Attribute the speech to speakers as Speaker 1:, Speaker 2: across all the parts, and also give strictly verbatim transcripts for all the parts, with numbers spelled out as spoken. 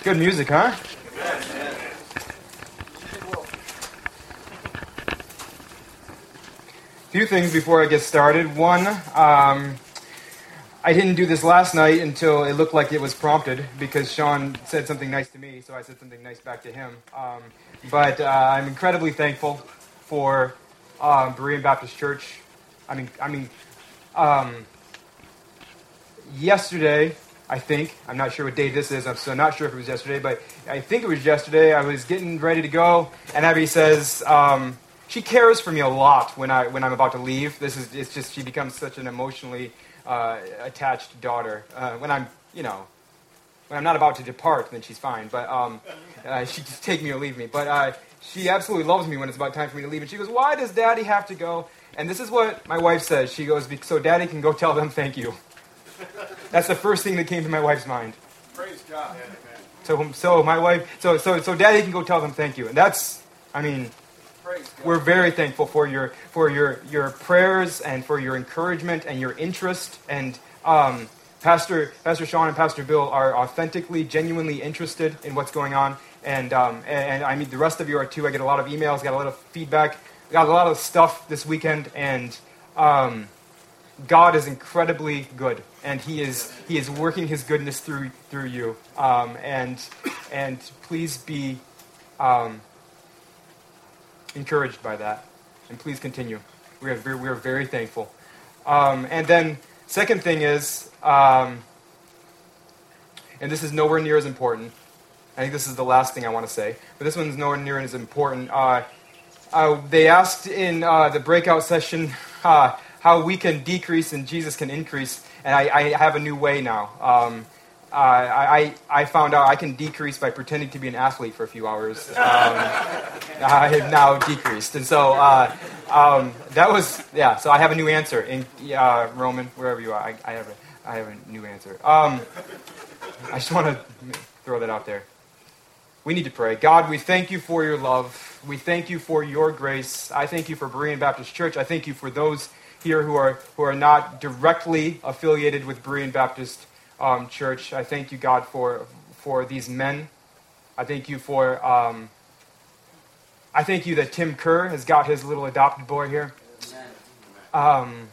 Speaker 1: Good music, huh? A few things before I get started. One, um, I didn't do this last night until it looked like it was prompted because Sean said something nice to me, so I said something nice back to him. Um, but uh, I'm incredibly thankful for um, Berean Baptist Church. I mean, I mean, um, yesterday, I think, I'm not sure what day this is, I'm so not sure if it was yesterday, but I think it was yesterday, I was getting ready to go, and Abby says, um, she cares for me a lot when, I, when I'm about to leave. This is, it's just, she becomes such an emotionally uh, attached daughter. Uh, when I'm, you know, when I'm not about to depart, then she's fine, but um, uh, she just take me or leave me. But uh, she absolutely loves me when it's about time for me to leave, and she goes, why does Daddy have to go? And this is what my wife says. She goes, so Daddy can go tell them thank you. That's the first thing that came to my wife's mind.
Speaker 2: Praise God.
Speaker 1: So, so my wife, so so so Daddy can go tell them thank you, and that's, I mean,
Speaker 2: Praise God.
Speaker 1: We're very thankful for your for your your prayers and for your encouragement and your interest. And um, Pastor Pastor Sean and Pastor Bill are authentically, genuinely interested in what's going on, and um, and, and I mean the rest of you are too. I get a lot of emails, got a lot of feedback, got a lot of stuff this weekend, and. Um, God is incredibly good, and He is He is working His goodness through through you. Um, and and please be um, encouraged by that, and please continue. We are very, we are very thankful. Um, and then second thing is, um, and this is nowhere near as important. I think this is the last thing I want to say, but this one's nowhere near as important. Uh, uh, they asked in uh, the breakout session. Uh, how we can decrease and Jesus can increase, and I, I have a new way now. Um, uh, I, I found out I can decrease by pretending to be an athlete for a few hours. Um, I have now decreased, and so uh, um, that was, yeah, so I have a new answer. In uh, Roman, wherever you are, I, I, have a, I have a new answer. Um, I just want to throw that out there. We need to pray. God, we thank you for your love. We thank you for your grace. I thank you for Berean Baptist Church. I thank you for those here who are who are not directly affiliated with Berean Baptist um, Church. I thank you, God, for for these men. I thank you for um, I thank you that Tim Kerr has got his little adopted boy here. Um,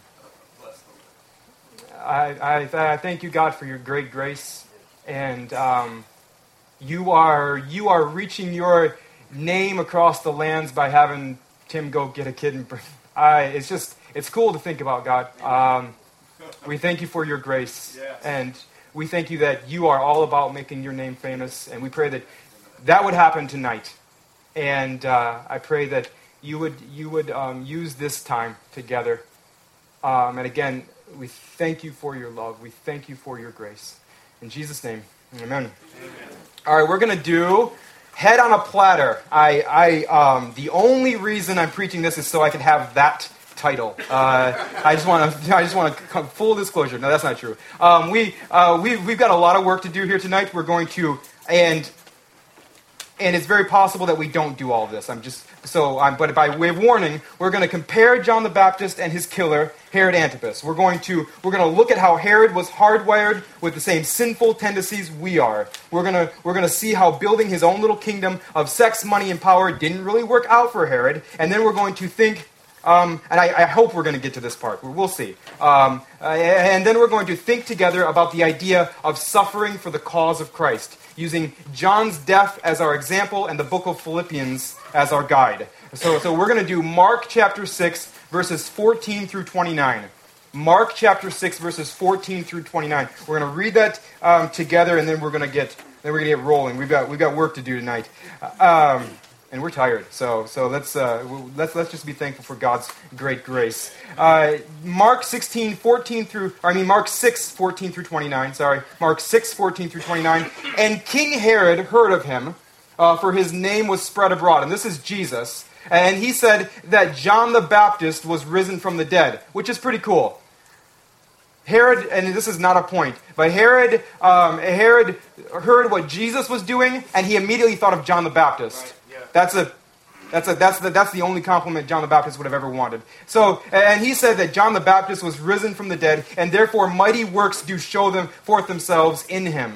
Speaker 1: I, I I thank you, God, for your great grace, and um, you are you are reaching your name across the lands by having Tim go get a kid and bring. I it's just. It's cool to think about, God. Um, we thank you for your grace,
Speaker 2: yes.
Speaker 1: And we thank you that you are all about making your name famous, and we pray that that would happen tonight. And uh, I pray that you would you would um, use this time together. Um, and again, we thank you for your love. We thank you for your grace. In Jesus' name, amen. Amen. All right, we're going to do Head on a Platter. I, I um, the only reason I'm preaching this is so I can have that title. Uh, I just want to. I just want to come full disclosure. No, that's not true. Um, we uh, we we've got a lot of work to do here tonight. We're going to and and it's very possible that we don't do all of this. I'm just so. I'm, but by way of warning, we're going to compare John the Baptist and his killer Herod Antipas. We're going to we're going to look at how Herod was hardwired with the same sinful tendencies we are. We're gonna we're gonna see how building his own little kingdom of sex, money, and power didn't really work out for Herod. And then we're going to think. Um, and I, I hope we're going to get to this part. We'll see. Um, uh, and then we're going to think together about the idea of suffering for the cause of Christ, using John's death as our example and the book of Philippians as our guide. So, so we're going to do Mark chapter six, verses fourteen through twenty-nine. Mark chapter six, verses fourteen through twenty-nine. We're going to read that um, together, and then we're going to get then we're going to get rolling. We've got we've got work to do tonight. Um, And we're tired, so so let's uh, let's let's just be thankful for God's great grace. Uh, Mark sixteen, fourteen through, or I mean Mark six, fourteen through twenty-nine. Sorry, Mark six, fourteen through twenty-nine. And King Herod heard of him, uh, for his name was spread abroad. And this is Jesus. And he said that John the Baptist was risen from the dead, which is pretty cool. Herod, and this is not a point, but Herod, um, Herod heard what Jesus was doing, and he immediately thought of John the Baptist.
Speaker 2: Right.
Speaker 1: That's a, that's a, that's the, that's the only compliment John the Baptist would have ever wanted. So, and he said that John the Baptist was risen from the dead, and therefore mighty works do show them forth themselves in him.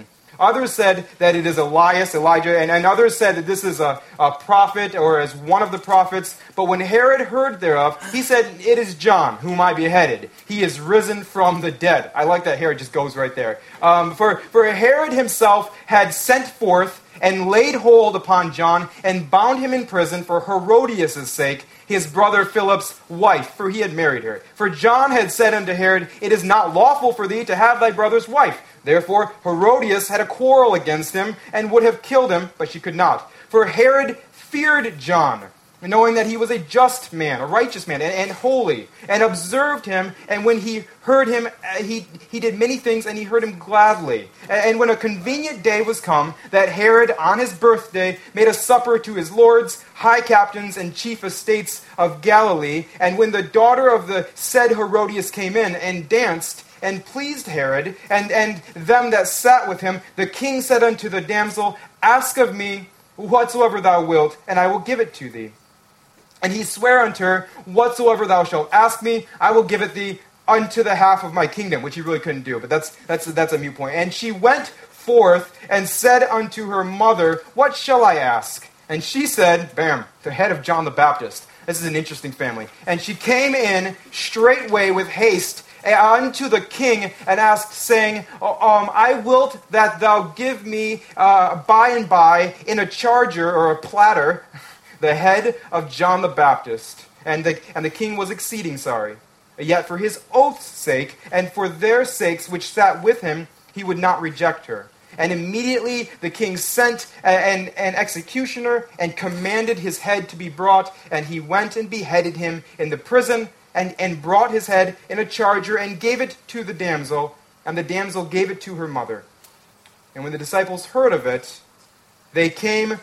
Speaker 1: Others said that it is Elias, Elijah, and, and others said that this is a, a prophet or as one of the prophets. But when Herod heard thereof, he said, it is John, whom I beheaded. He is risen from the dead. I like that Herod just goes right there. Um, for, for Herod himself had sent forth and laid hold upon John and bound him in prison for Herodias' sake, his brother Philip's wife, for he had married her. For John had said unto Herod, it is not lawful for thee to have thy brother's wife. Therefore Herodias had a quarrel against him, and would have killed him, but she could not. For Herod feared John, knowing that he was a just man, a righteous man, and, and holy, and observed him, and when he heard him, uh, he, he did many things, and he heard him gladly. And, and when a convenient day was come, that Herod, on his birthday, made a supper to his lords, high captains, and chief estates of Galilee, and when the daughter of the said Herodias came in, and danced, and pleased Herod, and, and them that sat with him, the king said unto the damsel, ask of me whatsoever thou wilt, and I will give it to thee. And he sware unto her, whatsoever thou shalt ask me, I will give it thee unto the half of my kingdom, which he really couldn't do, but that's that's that's a mute point. And she went forth and said unto her mother, what shall I ask? And she said, bam, the head of John the Baptist. This is an interesting family. And she came in straightway with haste unto the king and asked, saying, um, I wilt that thou give me uh, by and by in a charger or a platter the head of John the Baptist. And the, and the king was exceeding sorry. Yet for his oath's sake, and for their sakes which sat with him, he would not reject her. And immediately the king sent an, an executioner, and commanded his head to be brought, and he went and beheaded him in the prison, and, and brought his head in a charger, and gave it to the damsel, and the damsel gave it to her mother. And when the disciples heard of it, they came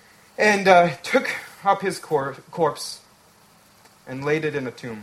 Speaker 1: and uh, took up his cor- corpse and laid it in a tomb.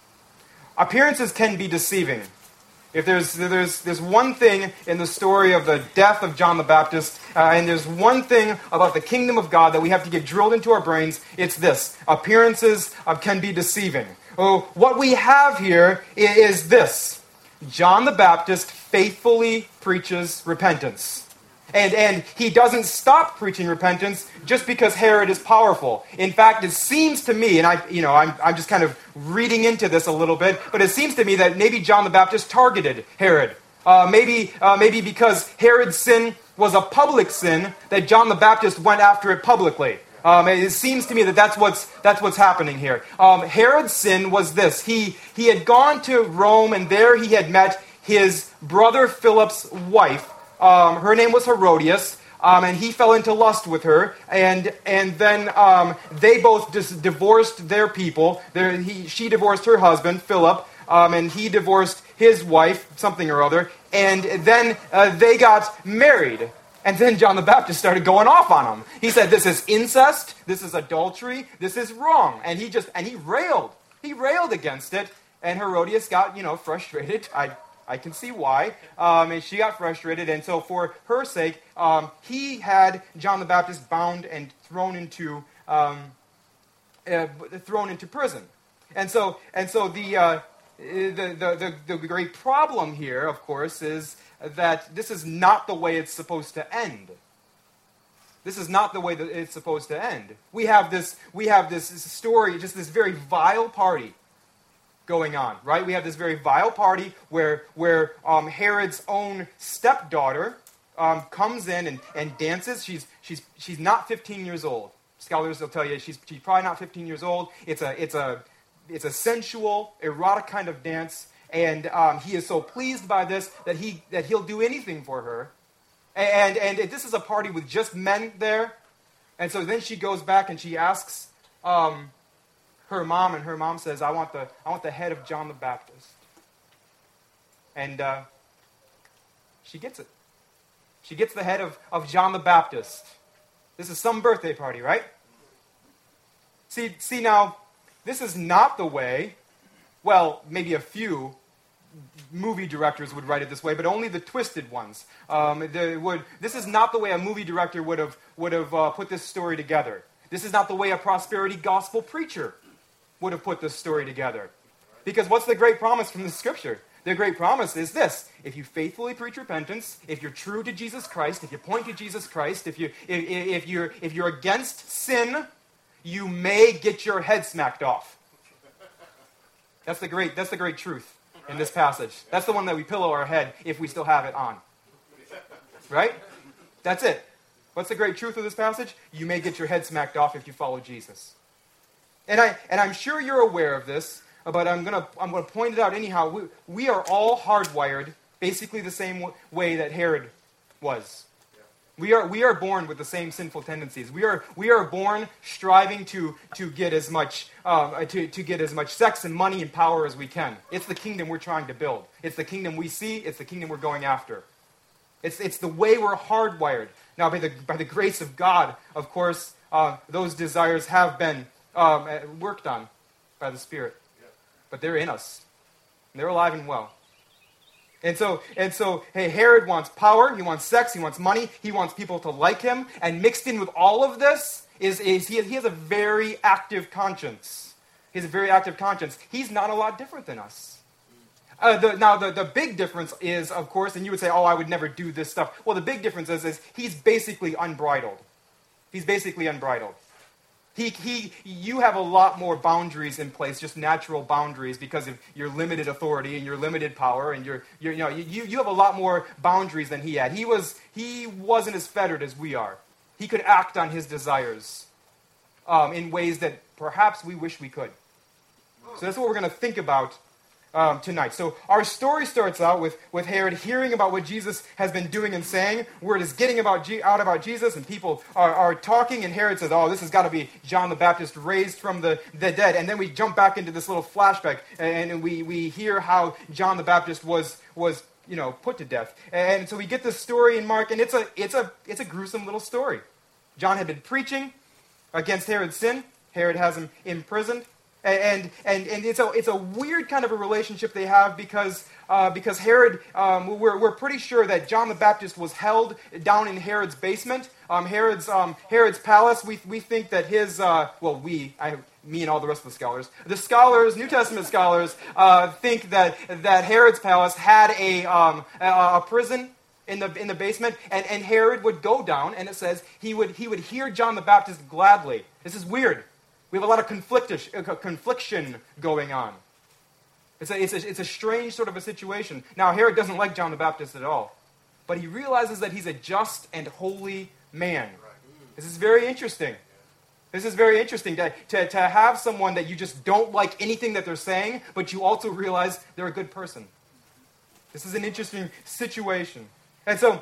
Speaker 1: Appearances can be deceiving. If there's there's there's one thing in the story of the death of John the Baptist, uh, and there's one thing about the kingdom of God that we have to get drilled into our brains, it's this: appearances uh, can be deceiving. Oh, what we have here is this: John the Baptist faithfully preaches repentance. And, and he doesn't stop preaching repentance just because Herod is powerful. In fact, it seems to me, and I, you know, I'm, I'm just kind of reading into this a little bit, but it seems to me that maybe John the Baptist targeted Herod. Uh, maybe, uh, maybe because Herod's sin was a public sin, that John the Baptist went after it publicly. Um, it seems to me that that's what's that's what's happening here. Um, Herod's sin was this: he he had gone to Rome, and there he had met his brother Philip's wife. Um, her name was Herodias, um, and he fell into lust with her, and and then um, they both dis- divorced their people. Their, he, she divorced her husband, Philip, um, and he divorced his wife, something or other, and then uh, they got married. And then John the Baptist started going off on them. He said, this is incest, this is adultery, this is wrong. And he just, and he railed. He railed against it, and Herodias got, you know, frustrated. I I can see why. Um, and she got frustrated, and so for her sake, um, he had John the Baptist bound and thrown into um, uh, thrown into prison. And so, and so the, uh, the, the the the great problem here, of course, is that this is not the way it's supposed to end. This is not the way that it's supposed to end. We have this we have this story, just this very vile party going on, right? We have this very vile party where where um, Herod's own stepdaughter um, comes in and, and dances. She's she's she's not fifteen years old. Scholars will tell you she's she's probably not fifteen years old. It's a it's a it's a sensual, erotic kind of dance, and um, he is so pleased by this that he that he'll do anything for her. And and this is a party with just men there, and so then she goes back and she asks Um, her mom, and her mom says, I want the I want the head of John the Baptist. And uh, she gets it. She gets the head of, of John the Baptist. This is some birthday party, right? See, see now, this is not the way, well, maybe a few movie directors would write it this way, but only the twisted ones. Um, the, would, this is not the way a movie director would have, would have uh, put this story together. This is not the way a prosperity gospel preacher would have put this story together. Because what's the great promise from the scripture? The great promise is this: if you faithfully preach repentance, if you're true to Jesus Christ, if you point to Jesus Christ, if you if, if you're if you're against sin, you may get your head smacked off. That's the great that's the great truth in this passage. That's the one that we pillow our head if we still have it on. Right? That's it. What's the great truth of this passage? You may get your head smacked off if you follow Jesus. And I and I'm sure you're aware of this, but I'm gonna I'm gonna point it out anyhow. We, we are all hardwired basically the same w- way that Herod was. We are we are born with the same sinful tendencies. We are we are born striving to to get as much um, to to get as much sex and money and power as we can. It's the kingdom we're trying to build. It's the kingdom we see. It's the kingdom we're going after. It's it's the way we're hardwired. Now, by the by the grace of God, of course, uh, those desires have been um, worked on by the Spirit, but they're in us. They're alive and well. And so, and so, hey, Herod wants power, he wants sex, he wants money, he wants people to like him, and mixed in with all of this is, is he, he has a very active conscience. He has a very active conscience. He's not a lot different than us. Uh, the, now, the, the big difference is, of course, and you would say, oh, I would never do this stuff. Well, the big difference is, is he's basically unbridled. He's basically unbridled. He, he, you have a lot more boundaries in place, just natural boundaries, because of your limited authority and your limited power, and your, your you know, you, you have a lot more boundaries than he had. He was, he wasn't as fettered as we are. He could act on his desires um, in ways that perhaps we wish we could. So that's what we're going to think about Um, tonight. So our story starts out with, with Herod hearing about what Jesus has been doing and saying. Word is getting about G- out about Jesus, and people are, are talking, and Herod says, oh, this has got to be John the Baptist raised from the, the dead. And then we jump back into this little flashback, and, and we, we hear how John the Baptist was, was you know, put to death. And so we get this story in Mark, and it's a, it's a, it's a gruesome little story. John had been preaching against Herod's sin. Herod has him imprisoned. And and and it's a it's a weird kind of a relationship they have because uh, because Herod um, we're we're pretty sure that John the Baptist was held down in Herod's basement, um, Herod's um, Herod's palace. We we think that his uh, well we I me and all the rest of the scholars the scholars New Testament scholars uh, think that that Herod's palace had a um, a, a prison in the in the basement, and, and Herod would go down, and it says he would he would hear John the Baptist gladly. This is weird. We have a lot of confliction going on. It's a, it's, a, it's a strange sort of a situation. Now, Herod doesn't like John the Baptist at all, but he realizes that he's a just and holy man. This is very interesting. This is very interesting to, to, to have someone that you just don't like anything that they're saying, but you also realize they're a good person. This is an interesting situation. And so,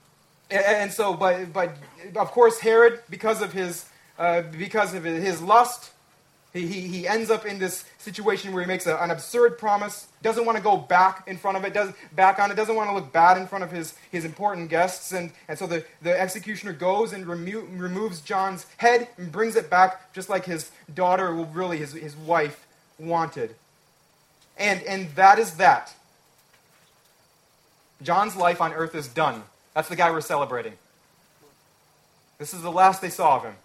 Speaker 1: and so, but, but of course, Herod, because of his Uh, because of his lust, he, he, he ends up in this situation where he makes a, an absurd promise, doesn't want to go back in front of it, does back on it, doesn't want to look bad in front of his, his important guests, and, and so the, the executioner goes and remo- removes John's head and brings it back just like his daughter, well, really his, his wife, wanted. And, and that is that. John's life on earth is done. That's the guy we're celebrating. This is the last they saw of him.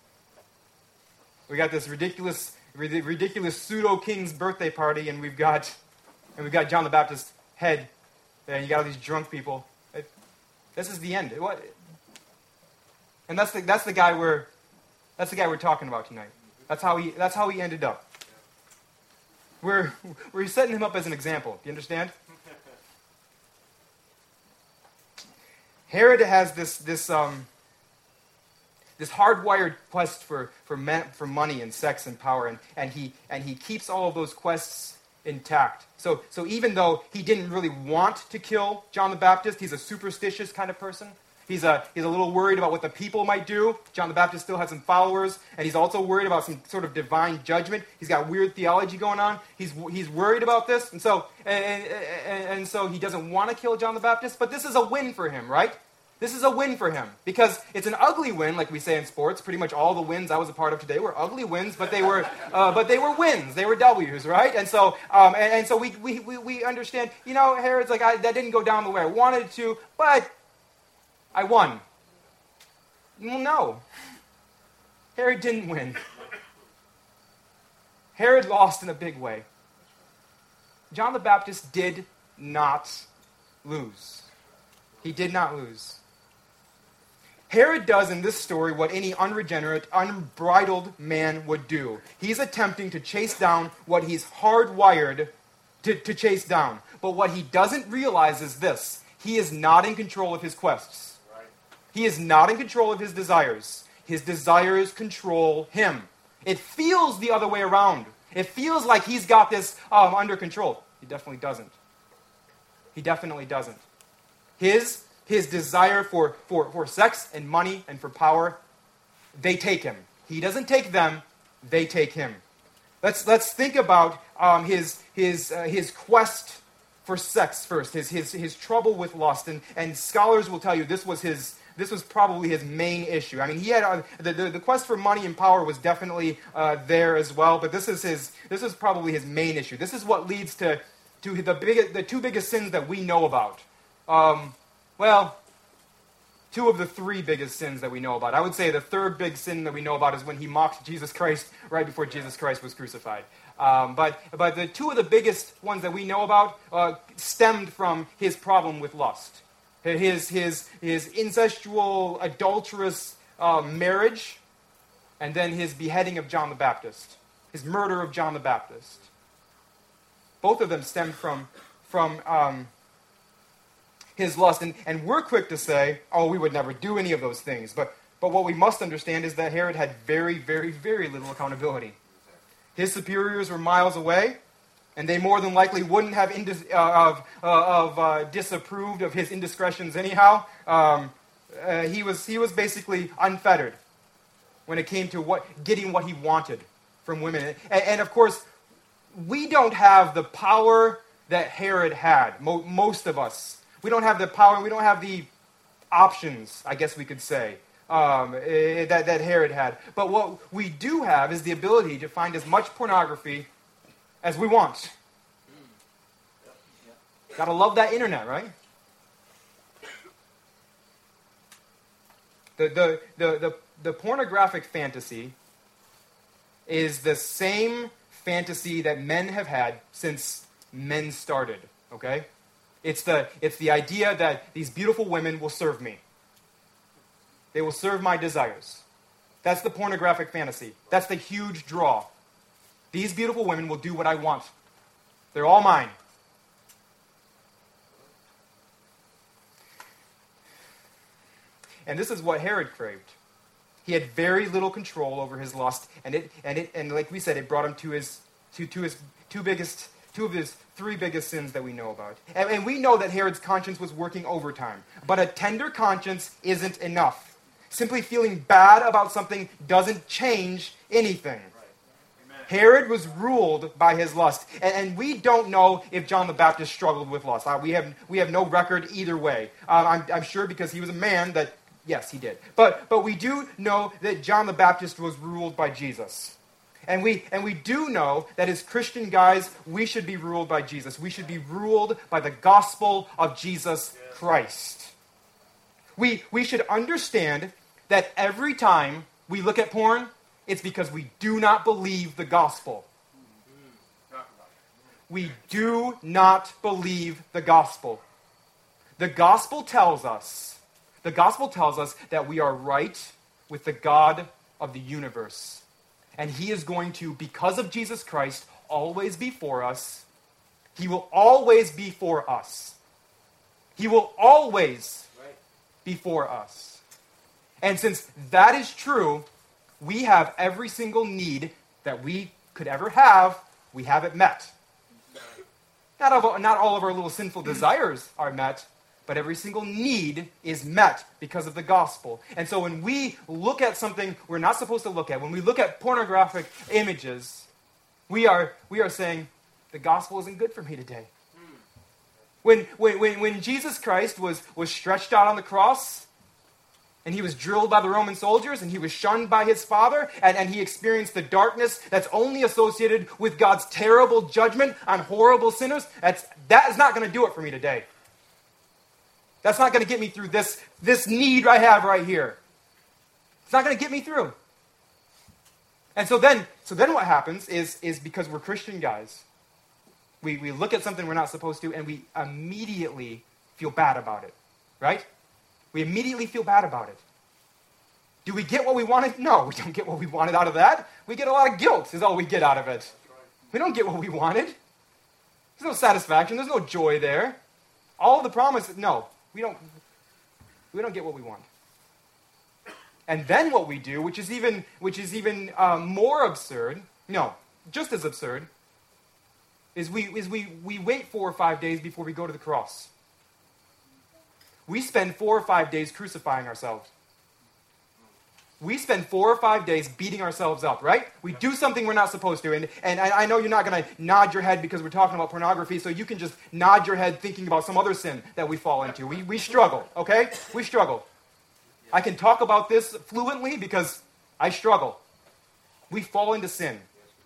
Speaker 1: We got this ridiculous, ridiculous pseudo-king's birthday party, and we've got, and we've got John the Baptist's head, and you got all these drunk people. It, this is the end. What? And that's the that's the guy we're, that's the guy we're talking about tonight. That's how he that's how he ended up. We're we're setting him up as an example. Do you understand? Herod has this this um. This hardwired quest for for, men, for money and sex and power, and, and he and he keeps all of those quests intact. So so even though he didn't really want to kill John the Baptist, he's a superstitious kind of person. He's a he's a little worried about what the people might do. John the Baptist still has some followers, and he's also worried about some sort of divine judgment. He's got weird theology going on. He's he's worried about this, and so and, and, and so he doesn't want to kill John the Baptist. But this is a win for him, right? This is a win for him, because it's an ugly win, like we say in sports. Pretty much all the wins I was a part of today were ugly wins, but they were, uh, but they were wins. They were W's, right? And so, um, and, and so we, we we we understand. You know, Herod's like, I, that didn't go down the way I wanted it to, but I won. Well, no, Herod didn't win. Herod lost in a big way. John the Baptist did not lose. He did not lose. Herod does in this story what any unregenerate, unbridled man would do. He's attempting to chase down what he's hardwired to, to chase down. But what he doesn't realize is this. He is not in control of his quests. Right. He is not in control of his desires. His desires control him. It feels the other way around. It feels like he's got this um, under control. He definitely doesn't. He definitely doesn't. His, his desire for, for, for sex and money and for power, they take him. He doesn't take them, they take him. Let's, let's think about um, his, his, uh, his quest for sex first, his, his, his trouble with lust. And, and scholars will tell you this was his This was probably his main issue. I mean, he had uh, the, the the quest for money and power was definitely uh, there as well, but this is his this is probably his main issue. This is what leads to to the big the two biggest sins that we know about. Um, well, two of the three biggest sins that we know about. I would say the third big sin that we know about is when he mocked Jesus Christ right before Jesus Christ was crucified. Um, but but the two of the biggest ones that we know about uh, stemmed from his problem with lust. His, his, his incestual, adulterous uh, marriage, and then his beheading of John the Baptist, his murder of John the Baptist. Both of them stemmed from, from um, his lust. And, and we're quick to say, oh, we would never do any of those things. But, but what we must understand is that Herod had very, very, very little accountability. His superiors were miles away. And they more than likely wouldn't have indis- uh, of, uh, of uh, disapproved of his indiscretions anyhow. Um, uh, he was he was basically unfettered when it came to what getting what he wanted from women. And, and of course, we don't have the power that Herod had. Mo- most of us, we don't have the power. We don't have the options, I guess we could say, um, eh, that that Herod had. But what we do have is the ability to find as much pornography as we want. Gotta love that internet, right? The, the, the, the, the pornographic fantasy is the same fantasy that men have had since men started, okay? It's the, it's the idea that these beautiful women will serve me. They will serve my desires. That's the pornographic fantasy. That's the huge draw. These beautiful women will do what I want. They're all mine. And this is what Herod craved. He had very little control over his lust, and it and it and like we said, it brought him to his to, to his two biggest two of his three biggest sins that we know about. And, and we know that Herod's conscience was working overtime. But a tender conscience isn't enough. Simply feeling bad about something doesn't change anything. Herod was ruled by his lust. And, and we don't know if John the Baptist struggled with lust. Uh, we, have, we have no record either way. Uh, I'm, I'm sure because he was a man that, yes, he did. But, but we do know that John the Baptist was ruled by Jesus. And we, and we do know that as Christian guys, we should be ruled by Jesus. We should be ruled by the gospel of Jesus Christ. We, we should understand that every time we look at porn, it's because we do not believe the gospel. We do not believe the gospel. The gospel tells us, the gospel tells us that we are right with the God of the universe. And he is going to, because of Jesus Christ, always be for us. He will always be for us. He will always be for us. And since that is true, we have every single need that we could ever have, we have it met. Not all, not all of our little sinful desires are met, but every single need is met because of the gospel. And so when we look at something we're not supposed to look at, when we look at pornographic images, we are, we are saying, the gospel isn't good for me today. When, when, when, when Jesus Christ was, was stretched out on the cross, and he was drilled by the Roman soldiers, and he was shunned by his Father, and, and he experienced the darkness that's only associated with God's terrible judgment on horrible sinners, that's, that is not going to do it for me today. That's not going to get me through this, this need I have right here. It's not going to get me through. And so then, so then what happens is, is because we're Christian guys, We, we look at something we're not supposed to, and we immediately feel bad about it, right? We immediately feel bad about it. Do we get what we wanted? No, we don't get what we wanted out of that. We get a lot of guilt is all we get out of it. We don't get what we wanted. There's no satisfaction. There's no joy there. All of the promise, no, we don't, we don't get what we want. And then what we do, which is even, which is even uh, more absurd, no, just as absurd, is we is we we wait four or five days before we go to the cross. We spend four or five days crucifying ourselves. We spend four or five days beating ourselves up, right? We do something we're not supposed to. And, and I, I know you're not going to nod your head because we're talking about pornography, so you can just nod your head thinking about some other sin that we fall into. We, we struggle, okay? We struggle. I can talk about this fluently because I struggle. We fall into sin.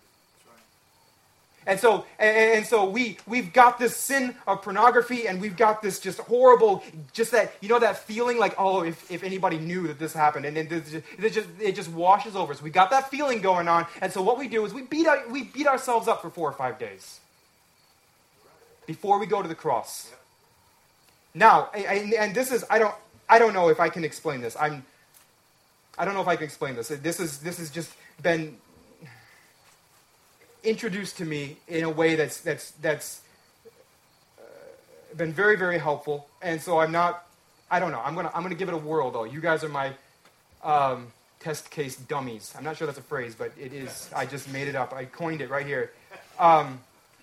Speaker 1: And so, and, and so we, we've got this sin of pornography, and we've got this just horrible, just that, you know, that feeling like, oh, if, if anybody knew that this happened, and, and it, just, it, just, it just washes over us. We got that feeling going on, and so what we do is we beat, our, we beat ourselves up for four or five days before we go to the cross. Now, and, and this is, I don't, I don't know if I can explain this. I'm, I don't know if I can explain this. This is, this has just been introduced to me in a way that's that's that's uh, been very, very helpful, and so I'm not. I don't know. I'm gonna I'm gonna give it a whirl though. You guys are my um, test case dummies. I'm not sure that's a phrase, but it is. I just made it up. I coined it right here. Um,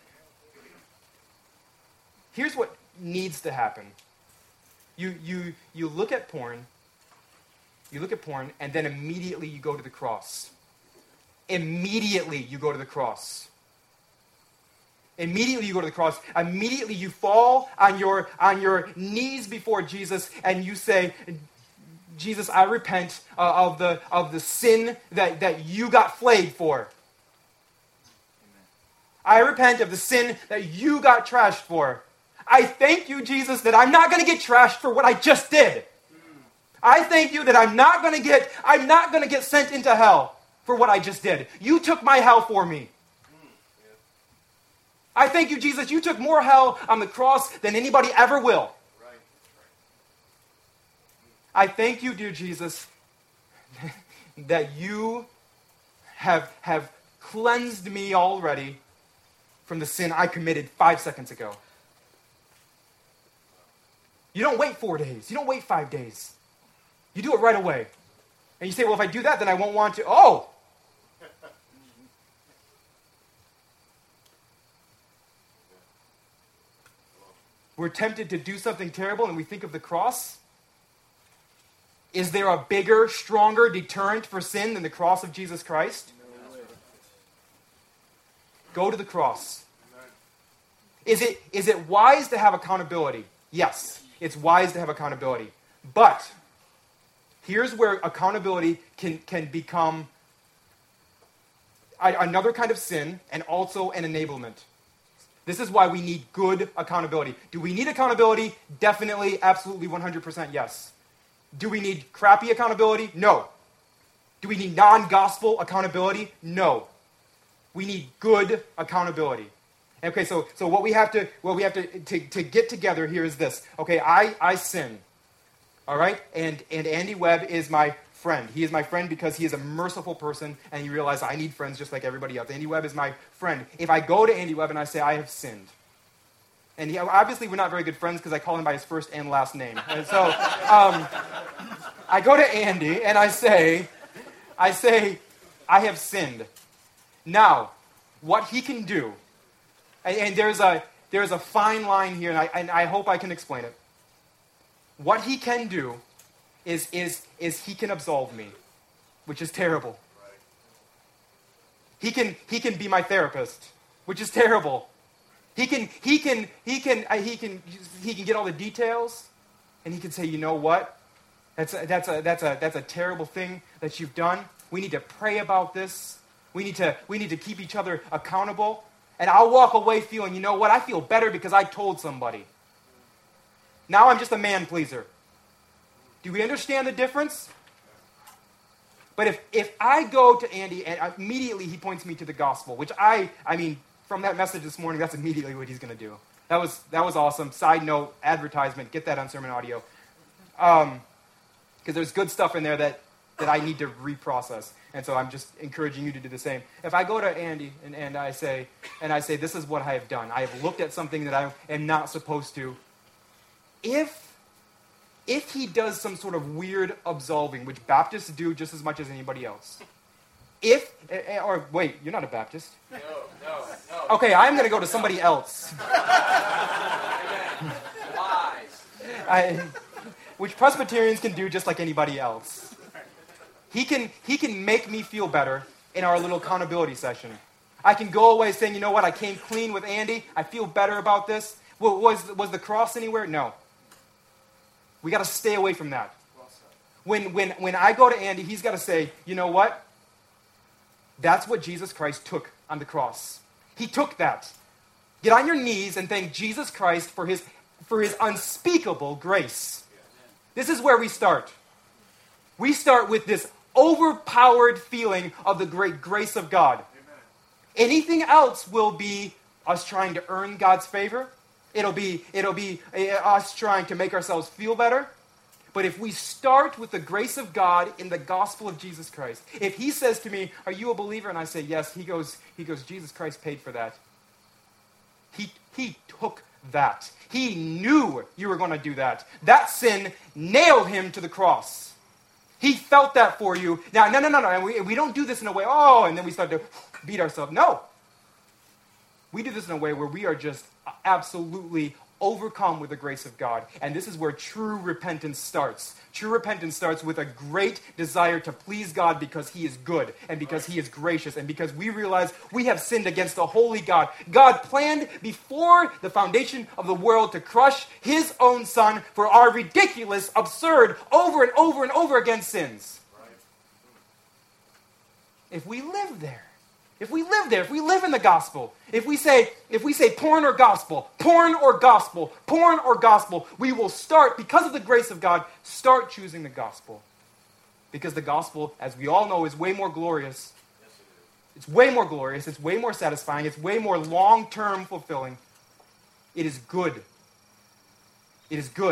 Speaker 1: here's what needs to happen. You you you look at porn. You look at porn, and then immediately you go to the cross. Immediately you go to the cross. Immediately you go to the cross. Immediately you fall on your on your knees before Jesus, and you say, Jesus, I repent uh, of the of the sin that, that you got flayed for. I repent of the sin that you got trashed for. I thank you, Jesus, that I'm not going to get trashed for what I just did. I thank you that I'm not going to get I'm not going to get sent into hell for what I just did. You took my hell for me. I thank you, Jesus, you took more hell on the cross than anybody ever will. I thank you, dear Jesus, that you have, have cleansed me already from the sin I committed five seconds ago. You don't wait four days. You don't wait five days. You do it right away. And you say, well, if I do that, then I won't want to. Oh! We're tempted to do something terrible and we think of the cross. Is there a bigger, stronger deterrent for sin than the cross of Jesus Christ? No. Go to the cross. Is it, is it wise to have accountability? Yes, it's wise to have accountability. But here's where accountability can, can become a, another kind of sin and also an enablement. This is why we need good accountability. Do we need accountability? Definitely, absolutely, one hundred percent yes. Do we need crappy accountability? No. Do we need non-gospel accountability? No. We need good accountability. Okay, so so what we have to what we have to, to, to get together here is this. Okay, I, I sin. All right? And and Andy Webb is my friend. He is my friend because he is a merciful person, and he realized I need friends just like everybody else. Andy Webb is my friend. If I go to Andy Webb and I say, I have sinned, and he, obviously we're not very good friends because I call him by his first and last name. And so um, I go to Andy and I say, I say, I have sinned. Now, what he can do, and, and there's a there's a fine line here, and I, and I hope I can explain it. What he can do is, is, is he can absolve me, which is terrible. He can, he can be my therapist, which is terrible. He can, he can, he can, uh, he can, he can get all the details, and he can say, you know what? That's a, that's a, that's a, that's a terrible thing that you've done. We need to pray about this. We need to, we need to keep each other accountable. And I'll walk away feeling, you know what? I feel better because I told somebody. Now I'm just a man pleaser. Do we understand the difference? But if, if I go to Andy and immediately he points me to the gospel, which I, I mean, from that message this morning, that's immediately what he's going to do. That was that was awesome. Side note, advertisement, get that on Sermon Audio. Um, because there's good stuff in there that, that I need to reprocess. And so I'm just encouraging you to do the same. If I go to Andy and, and I say, and I say, this is what I have done. I have looked at something that I am not supposed to. If, if he does some sort of weird absolving, which Baptists do just as much as anybody else. If, or wait, you're not a Baptist.
Speaker 2: No, no, no.
Speaker 1: Okay, I'm going to go to somebody else.
Speaker 2: Lies.
Speaker 1: I, which Presbyterians can do just like anybody else. He can, he can make me feel better in our little accountability session. I can go away saying, you know what, I came clean with Andy. I feel better about this. Well, was, was the cross anywhere? No. We got to stay away from that. When, when, when I go to Andy, he's got to say, you know what? That's what Jesus Christ took on the cross. He took that. Get on your knees and thank Jesus Christ for his, for his unspeakable grace. This is where we start. We start with this overpowered feeling of the great grace of God. Amen. Anything else will be us trying to earn God's favor. It'll be, it'll be us trying to make ourselves feel better. But if we start with the grace of God in the gospel of Jesus Christ, if he says to me, are you a believer? And I say, yes, he goes, he goes, Jesus Christ paid for that. He, he took that. He knew you were going to do that. That sin nailed him to the cross. He felt that for you. Now, no, no, no, no. And we, we don't do this in a way, oh, and then we start to beat ourselves. No. We do this in a way where we are just absolutely overcome with the grace of God. And this is where true repentance starts. True repentance starts with a great desire to please God because he is good and because he is gracious and because we realize we have sinned against the holy God. God planned before the foundation of the world to crush his own son for our ridiculous, absurd, over and over and over again sins. If we live there, If we live there, if we live in the gospel, if we say, if we say porn or gospel, porn or gospel, porn or gospel, we will start, because of the grace of God, start choosing the gospel. Because the gospel, as we all know, is way more glorious. Yes, it is. It's way more glorious, it's way more satisfying, it's way more long-term fulfilling. It is good. It is good.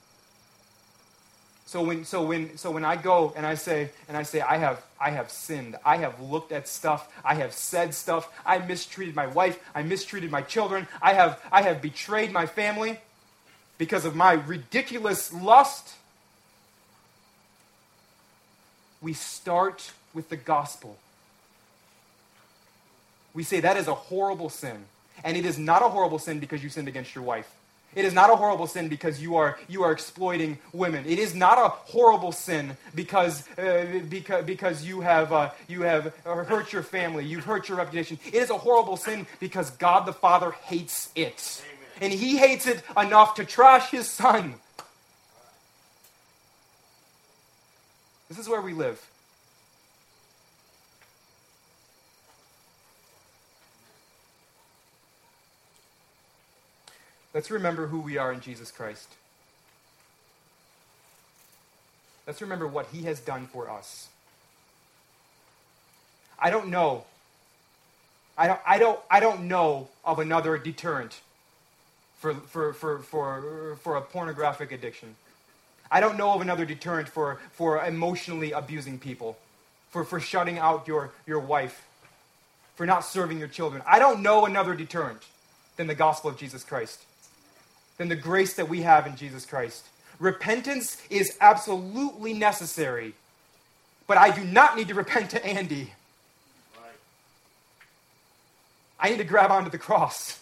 Speaker 1: So when so when so when I go and I say and I say I have I have sinned, I have looked at stuff, I have said stuff, I mistreated my wife, I mistreated my children, I have I have betrayed my family because of my ridiculous lust. We start with the gospel. We say that is a horrible sin. And it is not a horrible sin because you sinned against your wife. It is not a horrible sin because you are you are exploiting women. It is not a horrible sin because uh, because because you have uh, you have hurt your family. You've hurt your reputation. It is a horrible sin because God the Father hates it, Amen. And He hates it enough to trash His Son. This is where we live. Let's remember who we are in Jesus Christ. Let's remember what He has done for us. I don't know. I don't, I don't, I don't know of another deterrent for, for, for, for, for a pornographic addiction. I don't know of another deterrent for, for emotionally abusing people, for, for shutting out your, your wife, for not serving your children. I don't know another deterrent than the gospel of Jesus Christ. Than the grace that we have in Jesus Christ. Repentance is absolutely necessary, but I do not need to repent to Andy. Right. I need to grab onto the cross.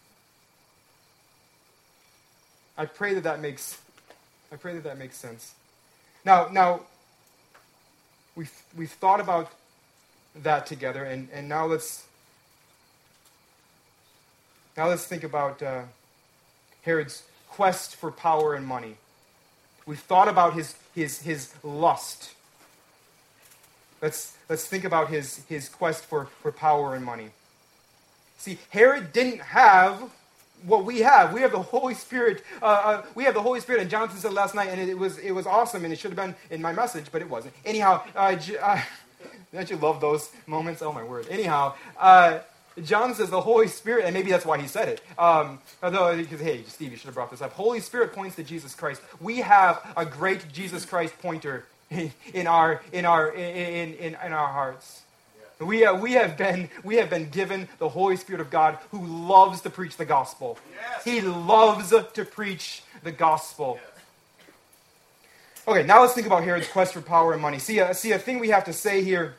Speaker 1: I pray that that makes, I pray that that makes sense. Now, now, we've we've thought about that together, and, and now let's now let's think about. Uh, Herod's quest for power and money. We've thought about his his his lust. Let's let's think about his, his quest for, for power and money. See, Herod didn't have what we have. We have the Holy Spirit. Uh, uh, we have the Holy Spirit, and Jonathan said last night, and it, it was it was awesome, and it should have been in my message, but it wasn't. Anyhow, uh, uh, don't you love those moments? Oh my word. Anyhow, uh, John says the Holy Spirit, and maybe that's why he said it. Um, although, because, hey, Steve, you should have brought this up. Holy Spirit points to Jesus Christ. We have a great Jesus Christ pointer in, in our in our in in, in our hearts. We have, we have been we have been given the Holy Spirit of God who loves to preach the gospel.
Speaker 2: Yes.
Speaker 1: He loves to preach the gospel. Yes. Okay, now let's think about Herod's quest for power and money. See, a, see, a thing we have to say here,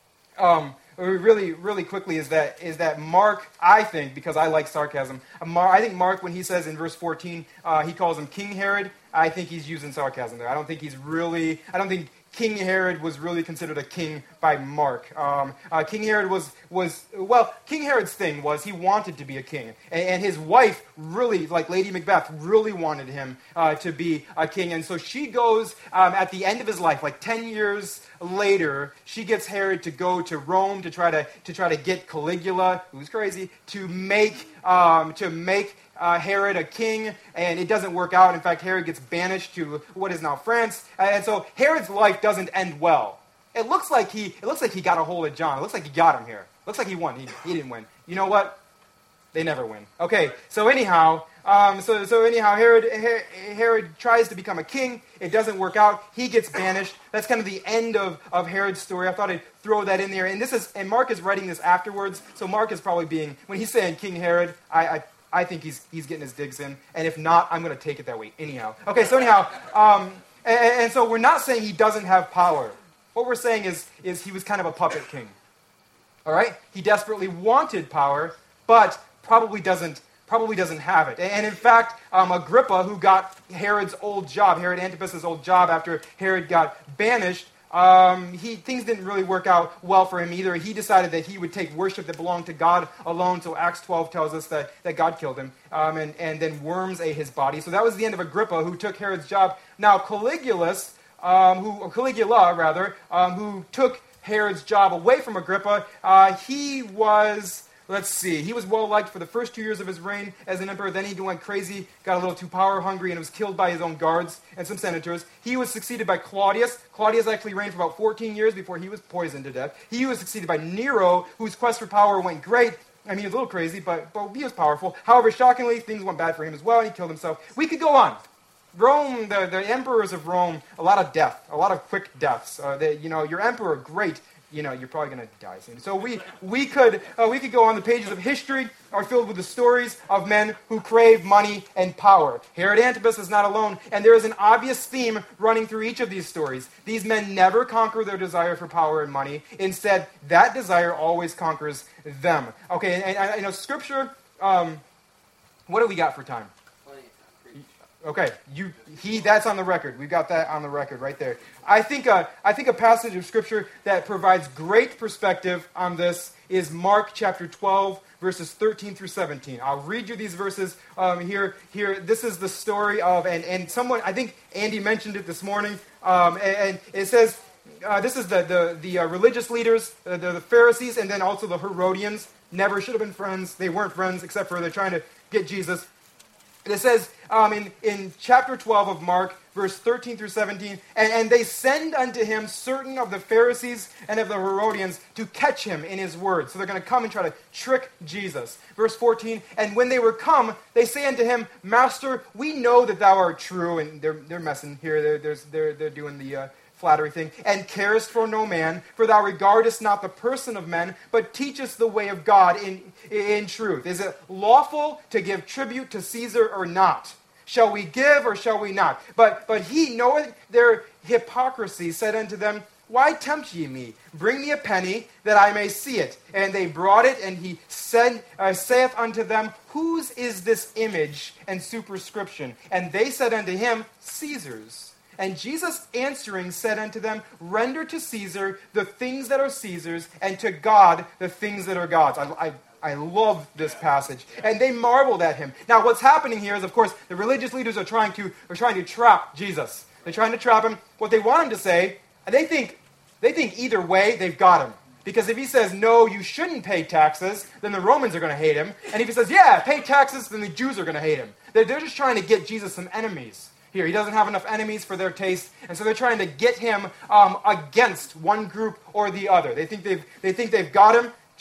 Speaker 1: um, really, really quickly, is that is that Mark, I think, because I like sarcasm, I think Mark, when he says in verse fourteen, uh, he calls him King Herod, I think he's using sarcasm there. I don't think he's really, I don't think King Herod was really considered a king by Mark. Um, uh, king Herod was, was, well, King Herod's thing was he wanted to be a king. And, and his wife really, like Lady Macbeth, really wanted him uh, to be a king. And so she goes, um, at the end of his life, like ten years later, she gets Herod to go to Rome to try to, to try to get Caligula, who's crazy, to make, um, to make Uh, Herod a king, and it doesn't work out. In fact, Herod gets banished to what is now France, and so Herod's life doesn't end well. It looks like he, it looks like he got a hold of John. It looks like he got him here. It looks like he won. He, he didn't win. You know what? They never win. Okay, so anyhow, um, so so anyhow, Herod Her- Herod tries to become a king. It doesn't work out. He gets banished. That's kind of the end of, of Herod's story. I thought I'd throw that in there. And this is, and Mark is writing this afterwards. So Mark is probably being, when he's saying King Herod, I. I I think he's he's getting his digs in, and if not, I'm going to take it that way anyhow. Okay, so anyhow, um, and, and so we're not saying he doesn't have power. What we're saying is is he was kind of a puppet king. All right, he desperately wanted power, but probably doesn't probably doesn't have it. And in fact, um, Agrippa, who got Herod's old job, Herod Antipas's old job after Herod got banished. Um, he things didn't really work out well for him either. He decided that he would take worship that belonged to God alone. So Acts twelve tells us that, that God killed him, um, and, and then worms ate his body. So that was the end of Agrippa, who took Herod's job. Now Caligulus, um, who or Caligula rather, um, who took Herod's job away from Agrippa, uh, he was. Let's see. He was well-liked for the first two years of his reign as an emperor. Then he went crazy, got a little too power-hungry, and was killed by his own guards and some senators. He was succeeded by Claudius. Claudius actually reigned for about fourteen years before he was poisoned to death. He was succeeded by Nero, whose quest for power went great. I mean, he was a little crazy, but, but he was powerful. However, shockingly, things went bad for him as well, and he killed himself. We could go on. Rome, the, the emperors of Rome, a lot of death, a lot of quick deaths. Uh, they, you know, your emperor, great. You know, you're probably going to die soon. So we we could uh, we could go on. The pages of history are filled with the stories of men who crave money and power. Herod Antipas is not alone, and there is an obvious theme running through each of these stories. These men never conquer their desire for power and money. Instead, that desire always conquers them. Okay, and, and you know, Scripture. Um, what do we got for time? Okay, you he that's on the record. We've got that on the record right there. I think a, I think a passage of Scripture that provides great perspective on this is Mark chapter twelve, verses thirteen through seventeen. I'll read you these verses um, here. Here, this is the story of, and, and someone, I think Andy mentioned it this morning, um, and, and it says, uh, this is the, the, the uh, religious leaders, uh, the, the Pharisees, and then also the Herodians. Never should have been friends. They weren't friends, except for they're trying to get Jesus. It says um, in, in chapter twelve of Mark, verse thirteen through seventeen, and, and they send unto him certain of the Pharisees and of the Herodians to catch him in his words. So they're going to come and try to trick Jesus. Verse fourteen, and when they were come, they say unto him, Master, we know that thou art true. And they're, they're messing here. They're, they're, they're, they're doing the... Uh, flattery thing, and carest for no man, for thou regardest not the person of men, but teachest the way of God in, in truth. Is it lawful to give tribute to Caesar or not? Shall we give or shall we not? But but he, knowing their hypocrisy, said unto them, Why tempt ye me? Bring me a penny, that I may see it. And they brought it, and he said, uh, saith unto them, Whose is this image and superscription? And they said unto him, Caesar's. And Jesus answering said unto them, Render to Caesar the things that are Caesar's, and to God the things that are God's. I, I, I love this passage. And they marveled at him. Now what's happening here is, of course, the religious leaders are trying to are trying to trap Jesus. They're trying to trap him. What they want him to say, and they think they think either way they've got him. Because if he says, no, you shouldn't pay taxes, then the Romans are going to hate him. And if he says, yeah, pay taxes, then the Jews are going to hate him. They're, they're just trying to get Jesus some enemies. Here, he doesn't have enough enemies for their taste, and so they're trying to get him um, against one group or the other. They think they've they think they've got him.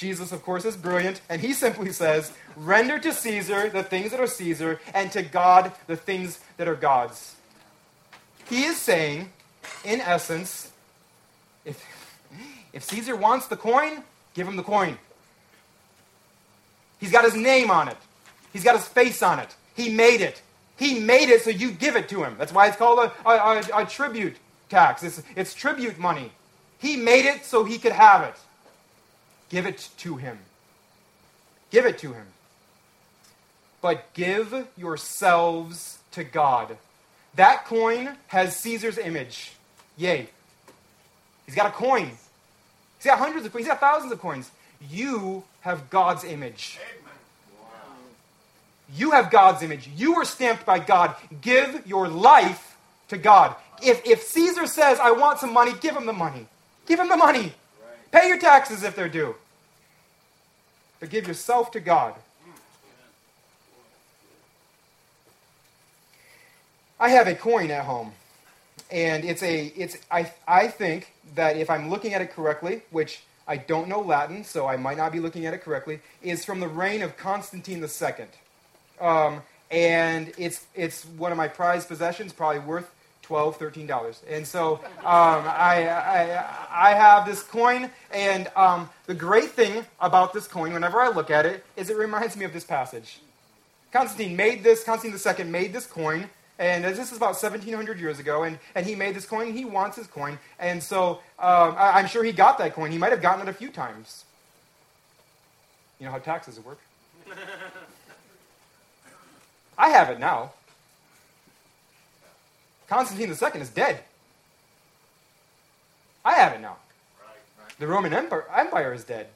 Speaker 1: Jesus, of course, is brilliant, and he simply says, render to Caesar the things that are Caesar, and to God the things that are God's. He is saying, in essence, if, if Caesar wants the coin, give him the coin. He's got his name on it. He's got his face on it. He made it. He made it, so you give it to him. That's why it's called a, a, a, a tribute tax. It's, it's tribute money. He made it so he could have it. Give it to him. Give it to him. But give yourselves to God. That coin has Caesar's image. Yay. He's got a coin. He's got hundreds of coins. He's got thousands of coins. You have God's image. You have God's image. You are stamped by God. Give your life to God. If, if Caesar says, I want some money, give him the money. Give him the money. Pay your taxes if they're due. But give yourself to God. I have a coin at home. And it's a, it's, I, I think that if I'm looking at it correctly, which I don't know Latin, so I might not be looking at it correctly, is from the reign of Constantine the Second. Um, and it's it's one of my prized possessions, probably worth twelve dollars, thirteen dollars. And so um, I, I I have this coin, and um, the great thing about this coin, whenever I look at it, is it reminds me of this passage. Constantine made this, Constantine the Second made this coin, and this is about seventeen hundred years ago, and, and he made this coin, and he wants his coin, and so um, I, I'm sure he got that coin. He might have gotten it a few times. You know how taxes work? I have it now. Constantine the Second is dead. I have it now. The Roman Empire, Empire is dead.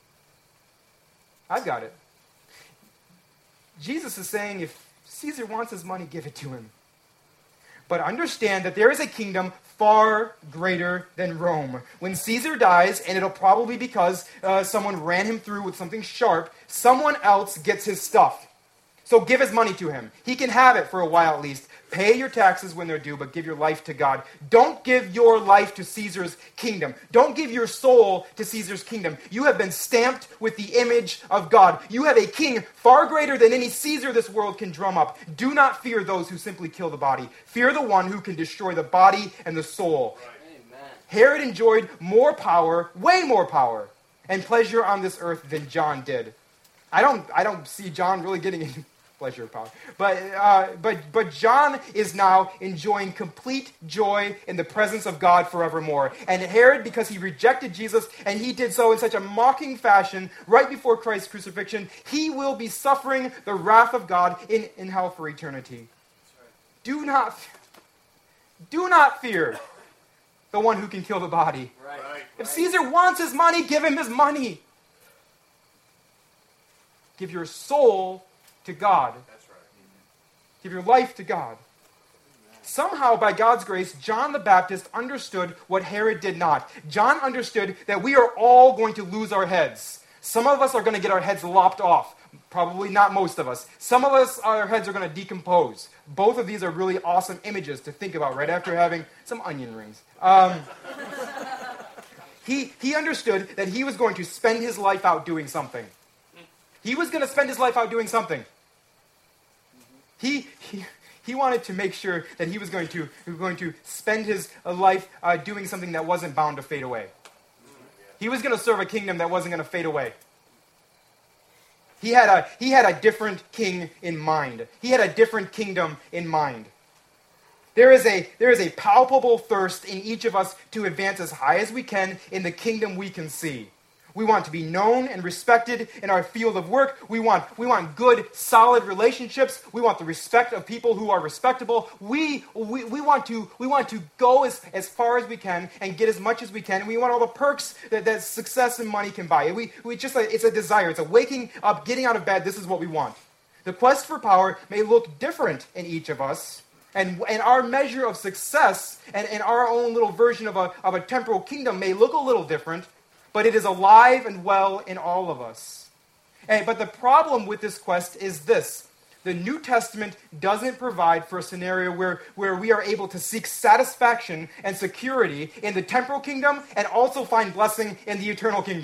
Speaker 1: I've got it. Jesus is saying, if Caesar wants his money, give it to him. But understand that there is a kingdom far greater than Rome. When Caesar dies, and it'll probably be because uh, someone ran him through with something sharp, someone else gets his stuff. So give his money to him. He can have it for a while at least. Pay your taxes when they're due, but give your life to God. Don't give your life to Caesar's kingdom. Don't give your soul to Caesar's kingdom. You have been stamped with the image of God. You have a king far greater than any Caesar this world can drum up. Do not fear those who simply kill the body. Fear the one who can destroy the body and the soul. Right. Herod enjoyed more power, way more power, and pleasure on this earth than John did. I don't, I don't see John really getting any pleasure of power. But, uh, but, but John is now enjoying complete joy in the presence of God forevermore. And Herod, because he rejected Jesus, and he did so in such a mocking fashion right before Christ's crucifixion, he will be suffering the wrath of God in, in hell for eternity. Do not, do not fear the one who can kill the body. Right. If Caesar wants his money, give him his money. Give your soul to God. That's right. Give your life to God. Somehow, by God's grace, John the Baptist understood what Herod did not. John understood that we are all going to lose our heads. Some of us are going to get our heads lopped off. Probably not most of us. Some of us, our heads are going to decompose. Both of these are really awesome images to think about right after having some onion rings. Um, he, he understood that he was going to spend his life out doing something. He was going to spend his life out doing something. He, he, he wanted to make sure that he was going to, he was going to spend his life uh, doing something that wasn't bound to fade away. He was going to serve a kingdom that wasn't going to fade away. He had a, he had a different king in mind. He had a different kingdom in mind. There is a, there is a palpable thirst in each of us to advance as high as we can in the kingdom we can see. We want to be known and respected in our field of work. We want, we want good, solid relationships. We want the respect of people who are respectable. We, we, we, want, to, we want to go as, as far as we can and get as much as we can. And we want all the perks that, that success and money can buy. We, we just, it's a desire. It's a waking up, getting out of bed. This is what we want. The quest for power may look different in each of us. And, and our measure of success and, and our own little version of a, of a temporal kingdom may look a little different. But it is alive and well in all of us. And, but the problem with this quest is this. The New Testament doesn't provide for a scenario where, where we are able to seek satisfaction and security in the temporal kingdom and also find blessing in the eternal kingdom. Right.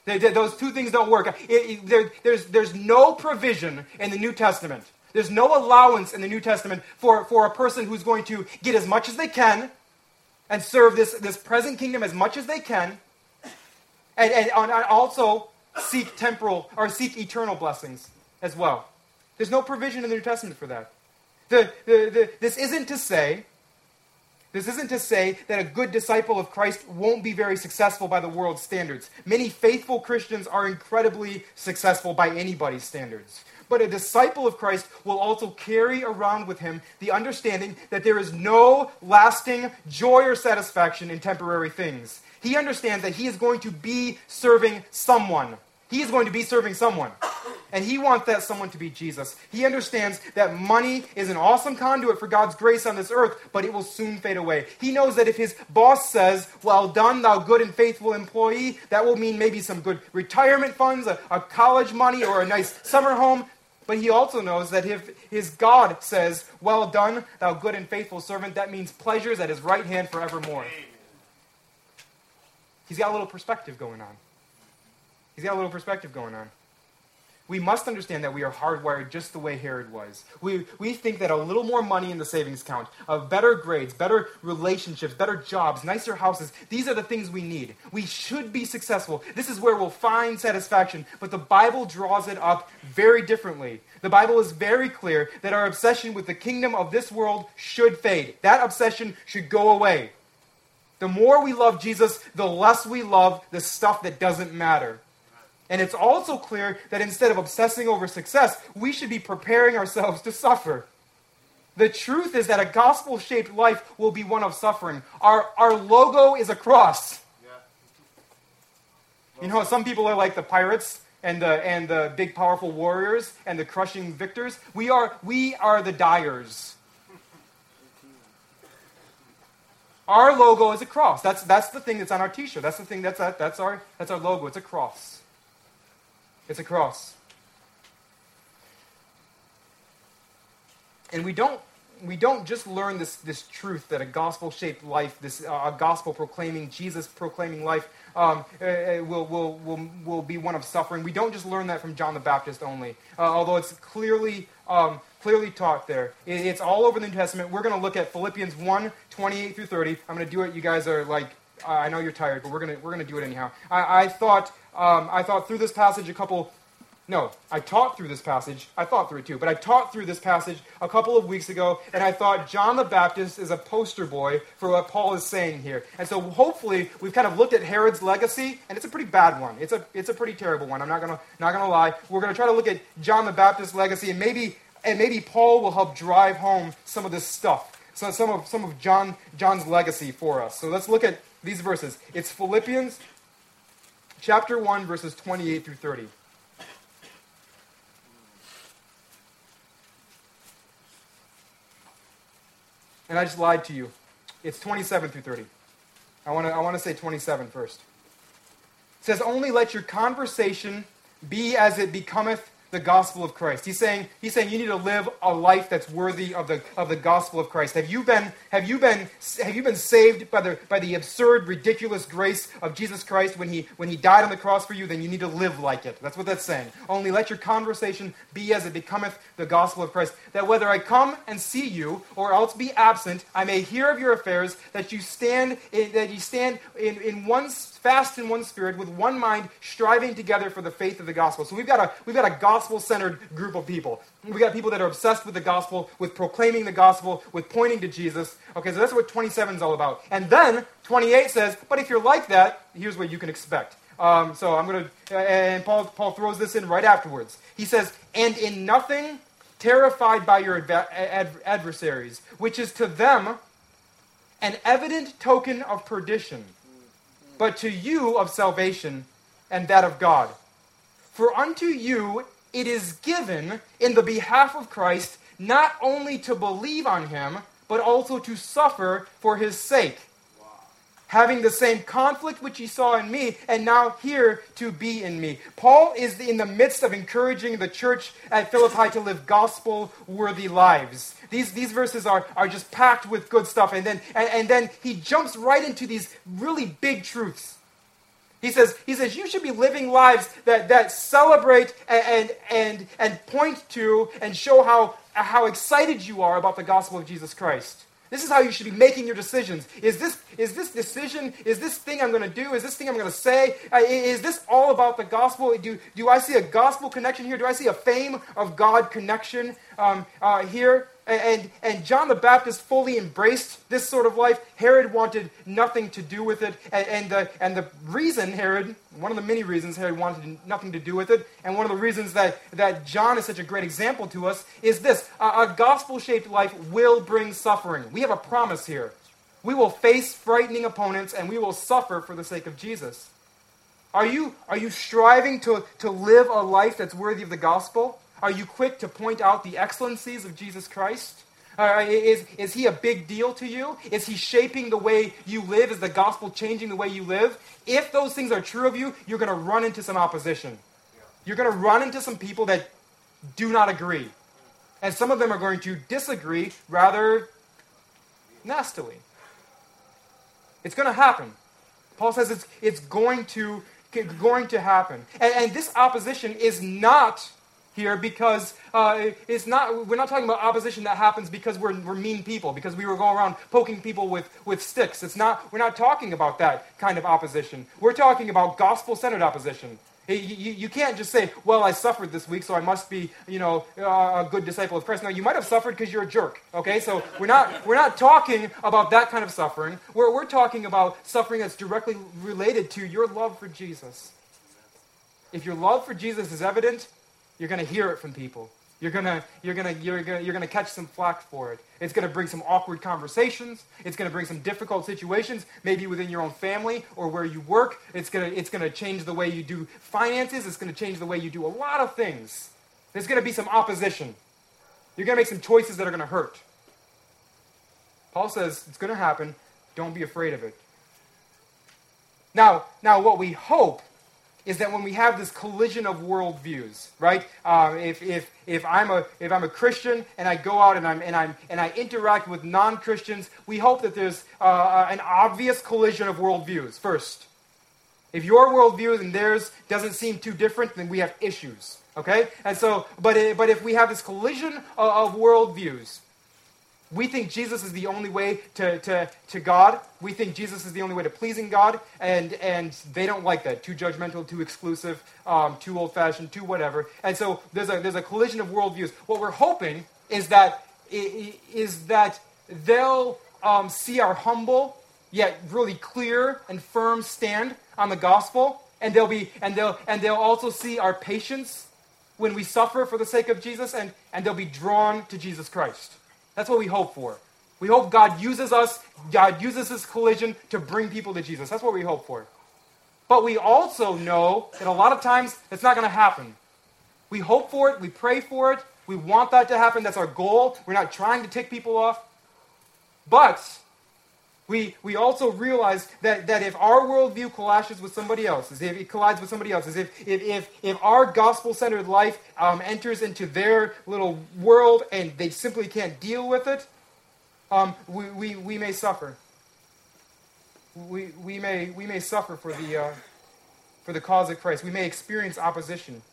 Speaker 1: They, they, those two things don't work. It, it, there, there's, there's no provision in the New Testament. There's no allowance in the New Testament for, for a person who's going to get as much as they can and serve this, this present kingdom as much as they can, and, and, and also seek temporal or seek eternal blessings as well. There's no provision in the New Testament for that. The, the, the, this isn't to say, this isn't to say that a good disciple of Christ won't be very successful by the world's standards. Many faithful Christians are incredibly successful by anybody's standards. But a disciple of Christ will also carry around with him the understanding that there is no lasting joy or satisfaction in temporary things. He understands that he is going to be serving someone. He is going to be serving someone. And he wants that someone to be Jesus. He understands that money is an awesome conduit for God's grace on this earth, but it will soon fade away. He knows that if his boss says, "Well done, thou good and faithful employee," that will mean maybe some good retirement funds, a, a college money, or a nice summer home. But he also knows that if his God says, "Well done, thou good and faithful servant," that means pleasures at his right hand forevermore. He's got a little perspective going on. He's got a little perspective going on. We must understand that we are hardwired just the way Herod was. We, we think that a little more money in the savings account, of better grades, better relationships, better jobs, nicer houses, these are the things we need. We should be successful. This is where we'll find satisfaction. But the Bible draws it up very differently. The Bible is very clear that our obsession with the kingdom of this world should fade. That obsession should go away. The more we love Jesus, the less we love the stuff that doesn't matter. And it's also clear that instead of obsessing over success, we should be preparing ourselves to suffer. The truth is that a gospel-shaped life will be one of suffering. Our, our logo is a cross. Yeah. You know, some people are like the pirates and the, and the big, powerful warriors and the crushing victors. We are, we are the dyers. Our logo is a cross. That's, that's the thing that's on our t-shirt. That's the thing that's, that's, our, that's our logo. It's a cross. It's a cross. And we don't we don't just learn this, this truth that a gospel-shaped life, this uh, a gospel-proclaiming, Jesus-proclaiming life um, uh, will, will, will, will be one of suffering. We don't just learn that from John the Baptist only, uh, although it's clearly um, clearly taught there. It, it's all over the New Testament. We're going to look at Philippians one, twenty-eight through thirty. I'm going to do it. You guys are like, uh, I know you're tired, but we're going to we're going to do it anyhow. I, I thought... Um, I thought through this passage a couple, no, I taught through this passage, I thought through it too, but I taught through this passage a couple of weeks ago, and I thought John the Baptist is a poster boy for what Paul is saying here. And so hopefully we've kind of looked at Herod's legacy, and it's a pretty bad one. It's a it's a pretty terrible one. I'm not gonna not gonna lie. We're gonna try to look at John the Baptist's legacy, and maybe and maybe Paul will help drive home some of this stuff, so some of some of John John's legacy for us. So let's look at these verses. It's Philippians chapter one, verses twenty-eight through thirty. And I just lied to you. It's twenty-seven through thirty. I want to I want to say twenty-seven first. It says, "Only let your conversation be as it becometh the gospel of Christ." He's saying, he's saying you need to live a life that's worthy of the of the gospel of Christ. Have you been have you been have you been saved by the by the absurd, ridiculous grace of Jesus Christ when he when he died on the cross for you? Then you need to live like it. That's what that's saying. Only let your conversation be as it becometh the gospel of Christ, that whether I come and see you or else be absent, I may hear of your affairs, that you stand in, that you stand in, in one fast in one spirit, with one mind, striving together for the faith of the gospel. So we've got a we've got a gospel-centered group of people. We've got people that are obsessed with the gospel, with proclaiming the gospel, with pointing to Jesus. Okay, so that's what twenty-seven is all about. And then twenty-eight says, but if you're like that, here's what you can expect. Um, so I'm going to, and Paul Paul throws this in right afterwards. He says, and in nothing terrified by your adva- ad- adversaries, which is to them an evident token of perdition, but to you of salvation, and that of God. For unto you it is given in the behalf of Christ not only to believe on him, but also to suffer for his sake, wow. having the same conflict which he saw in me, and now here to be in me. Paul is in the midst of encouraging the church at Philippi to live gospel-worthy lives. These, these verses are, are just packed with good stuff, and then, and, and then he jumps right into these really big truths. He says, he says you should be living lives that, that celebrate and, and, and point to and show how, how excited you are about the gospel of Jesus Christ. This is how you should be making your decisions. Is this, is this decision, is this thing I'm going to do, is this thing I'm going to say, uh, is this all about the gospel? Do, do I see a gospel connection here? Do I see a fame of God connection um, uh, here? And, and John the Baptist fully embraced this sort of life. Herod wanted nothing to do with it. And, and, the, and the reason Herod, one of the many reasons Herod wanted nothing to do with it, and one of the reasons that, that John is such a great example to us, is this. A, a gospel-shaped life will bring suffering. We have a promise here. We will face frightening opponents, and we will suffer for the sake of Jesus. Are you, are you striving to, to live a life that's worthy of the gospel? Are you quick to point out the excellencies of Jesus Christ? Uh, is, is he a big deal to you? Is he shaping the way you live? Is the gospel changing the way you live? If those things are true of you, you're going to run into some opposition. You're going to run into some people that do not agree. And some of them are going to disagree rather nastily. It's going to happen. Paul says it's, it's going to, going to happen. And, and this opposition is not here because uh, it's not. We're not talking about opposition that happens because we're, we're mean people, because we were going around poking people with, with sticks. It's not. We're not talking about that kind of opposition. We're talking about gospel-centered opposition. You, you, you can't just say, well, I suffered this week, so I must be, you know, uh, a good disciple of Christ. No, you might have suffered because you're a jerk, okay? So we're not we're not talking about that kind of suffering. We're, we're talking about suffering that's directly related to your love for Jesus. If your love for Jesus is evident, you're going to hear it from people. You're going to you're going to you're going to you're going to catch some flack for it. It's going to bring some awkward conversations. It's going to bring some difficult situations, maybe within your own family or where you work. It's going to it's going to change the way you do finances. It's going to change the way you do a lot of things. There's going to be some opposition. You're going to make some choices that are going to hurt. Paul says it's going to happen. Don't be afraid of it. Now, now what we hope is that when we have this collision of worldviews, right? Um, if if if I'm a if I'm a Christian and I go out and I'm and I'm and I interact with non-Christians, we hope that there's uh, an obvious collision of worldviews first. If your worldview and theirs doesn't seem too different, then we have issues, okay? And so, but it, but if we have this collision of, of worldviews, we think Jesus is the only way to, to, to God. We think Jesus is the only way to pleasing God, and, and they don't like that. Too judgmental, too exclusive, um, too old-fashioned, too whatever. And so there's a there's a collision of worldviews. What we're hoping is that is that they'll um, see our humble yet really clear and firm stand on the gospel, and they'll be and they'll and they'll also see our patience when we suffer for the sake of Jesus, and, and they'll be drawn to Jesus Christ. That's what we hope for. We hope God uses us, God uses this collision to bring people to Jesus. That's what we hope for. But we also know that a lot of times it's not going to happen. We hope for it, we pray for it, we want that to happen, that's our goal. We're not trying to tick people off. But we we also realize that, that if our worldview clashes with somebody else's, if it collides with somebody else's, if if if, if our gospel-centered life um, enters into their little world and they simply can't deal with it, um, we, we we may suffer. We we may we may suffer for the uh, for the cause of Christ. We may experience opposition.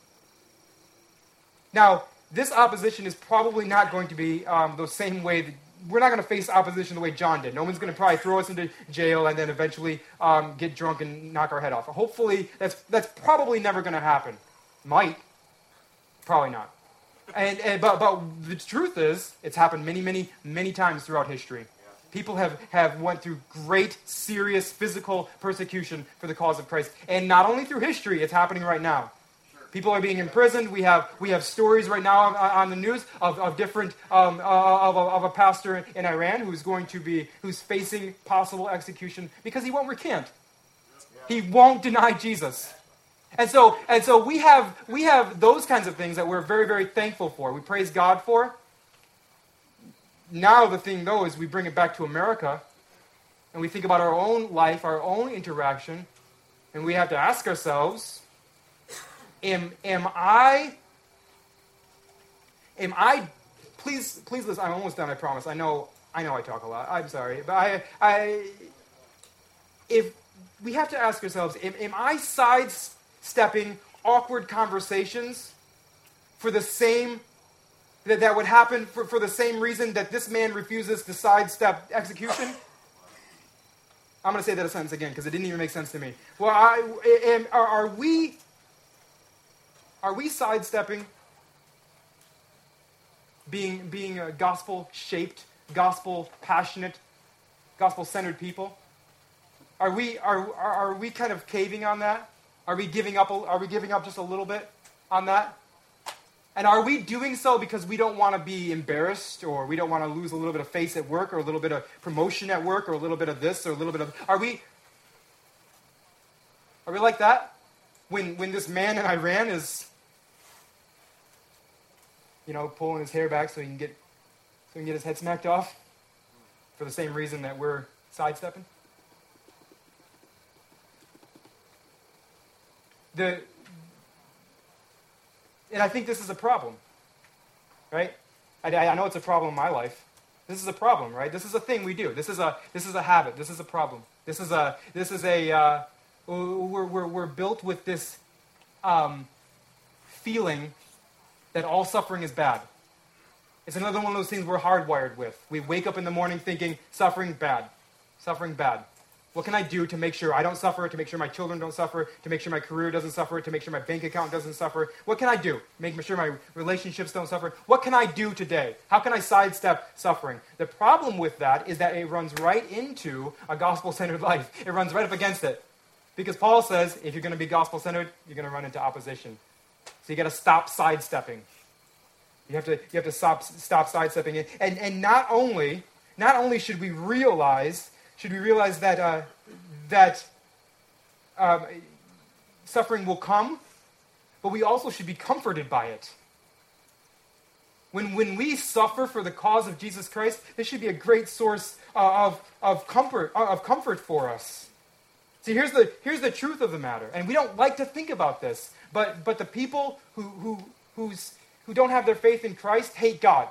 Speaker 1: Now, this opposition is probably not going to be um, the same way that. We're not going to face opposition the way John did. No one's going to probably throw us into jail and then eventually um, get drunk and knock our head off. Hopefully, that's that's probably never going to happen. Might. Probably not. And, and but but the truth is, it's happened many, many, many times throughout history. People have, have went through great, serious physical persecution for the cause of Christ. And not only through history, it's happening right now. People are being imprisoned. We have we have stories right now on, on the news of, of different um, uh, of, a, of a pastor in Iran who's going to be who's facing possible execution because he won't recant. He won't deny Jesus. And so and so we have we have those kinds of things that we're very, very thankful for. We praise God for. Now the thing though is we bring it back to America and we think about our own life, our own interaction, and we have to ask ourselves, Am am I? Am I? Please, please listen. I'm almost done. I promise. I know. I know. I talk a lot. I'm sorry, but I, I. If we have to ask ourselves, am, am I sidestepping awkward conversations for the same, that, that would happen for, for the same reason that this man refuses to sidestep execution? I'm going to say that a sentence again because it didn't even make sense to me. Well, I, am, are, are we, are we sidestepping being, being a gospel-shaped, gospel-passionate, gospel-centered people? Are we, are, are, are we kind of caving on that? Are we giving up, a, are we giving up just a little bit on that? And are we doing so because we don't want to be embarrassed, or we don't want to lose a little bit of face at work, or a little bit of promotion at work, or a little bit of this, or a little bit of... Are we... Are we like that? When when this man in Iran is, you know, pulling his hair back so he can get so he can get his head smacked off for the same reason that we're sidestepping? The... And I think this is a problem, right? I, I know it's a problem in my life. This is a problem, right? This is a thing we do. This is a this is a habit. This is a problem. This is a this is a uh, we're we're we're built with this um, feeling that all suffering is bad. It's another one of those things we're hardwired with. We wake up in the morning thinking suffering bad, suffering bad. What can I do to make sure I don't suffer, to make sure my children don't suffer, to make sure my career doesn't suffer, to make sure my bank account doesn't suffer? What can I do? Make sure my relationships don't suffer? What can I do today? How can I sidestep suffering? The problem with that is that it runs right into a gospel-centered life. It runs right up against it. Because Paul says, if you're going to be gospel-centered, you're going to run into opposition. So you got to stop sidestepping. You have to you have to stop stop sidestepping it. And and not only not only should we realize Should we realize that uh, that um, suffering will come, but we also should be comforted by it. When when we suffer for the cause of Jesus Christ, this should be a great source uh, of of comfort uh, of comfort for us. See, here's the here's the truth of the matter, and we don't like to think about this, but but the people who who who's who don't have their faith in Christ hate God.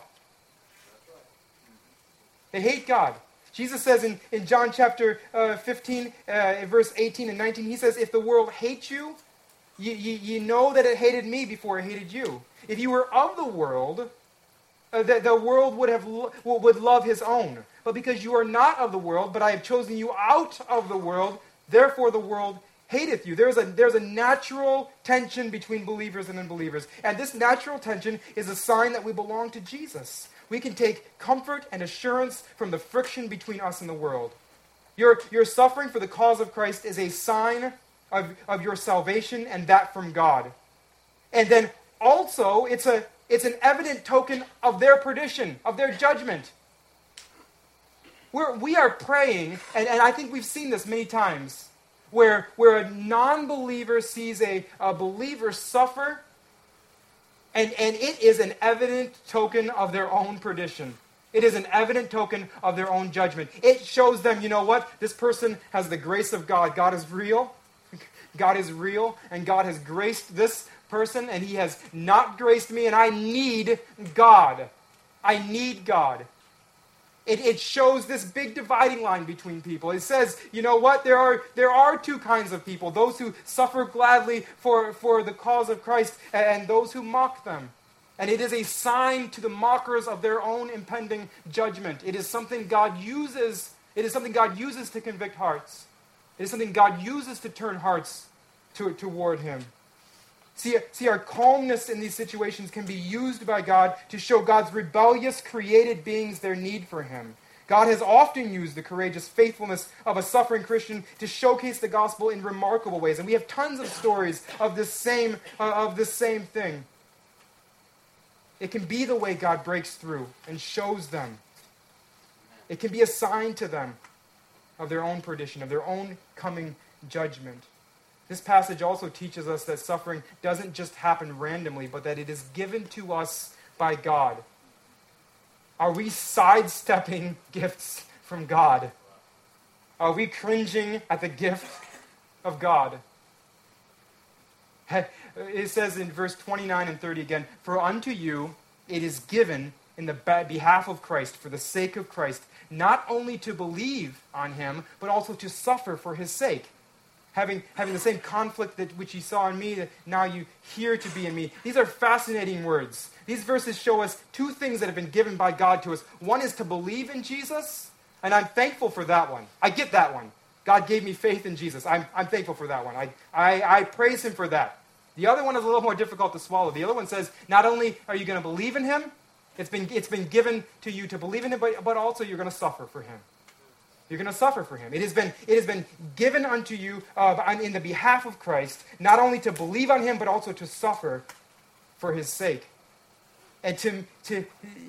Speaker 1: They hate God. Jesus says in, in John chapter uh, fifteen, uh, verse eighteen and nineteen, he says, if the world hates you, you, you, you know that it hated me before it hated you. If you were of the world, uh, the, the world would have lo- would love his own. But because you are not of the world, but I have chosen you out of the world, therefore the world hateth you. There's a, there's a natural tension between believers and unbelievers. And this natural tension is a sign that we belong to Jesus. We can take comfort and assurance from the friction between us and the world. Your, your suffering for the cause of Christ is a sign of, of your salvation, and that from God. And then also, it's a it's an evident token of their perdition, of their judgment. We're, we are praying, and, and I think we've seen this many times, where, where a non-believer sees a, a believer suffer, And, and it is an evident token of their own perdition. It is an evident token of their own judgment. It shows them, you know what? This person has the grace of God. God is real. God is real. And God has graced this person, and he has not graced me, and I need God. I need God. It, it shows this big dividing line between people. It says, you know what? There are there are two kinds of people. Those who suffer gladly for, for the cause of Christ, and those who mock them. And it is a sign to the mockers of their own impending judgment. It is something God uses. It is something God uses to convict hearts. It is something God uses to turn hearts to, toward him. See, see, our calmness in these situations can be used by God to show God's rebellious created beings their need for him. God has often used the courageous faithfulness of a suffering Christian to showcase the gospel in remarkable ways. And we have tons of stories of this same, uh, of this same thing. It can be the way God breaks through and shows them. It can be a sign to them of their own perdition, of their own coming judgment. This passage also teaches us that suffering doesn't just happen randomly, but that it is given to us by God. Are we sidestepping gifts from God? Are we cringing at the gift of God? It says in verse twenty-nine and thirty again, for unto you it is given in the behalf of Christ, for the sake of Christ, not only to believe on him, but also to suffer for his sake. Having, having the same conflict that which you saw in me, that now you hear to be in me. These are fascinating words. These verses show us two things that have been given by God to us. One is to believe in Jesus, and I'm thankful for that one. I get that one. God gave me faith in Jesus. I'm, I'm thankful for that one. I, I, I praise him for that. The other one is a little more difficult to swallow. The other one says, not only are you going to believe in him, it's been, it's been given to you to believe in him, but, but also you're going to suffer for him. You're going to suffer for him. It has been, it has been given unto you uh, in the behalf of Christ, not only to believe on him, but also to suffer for his sake. And to, to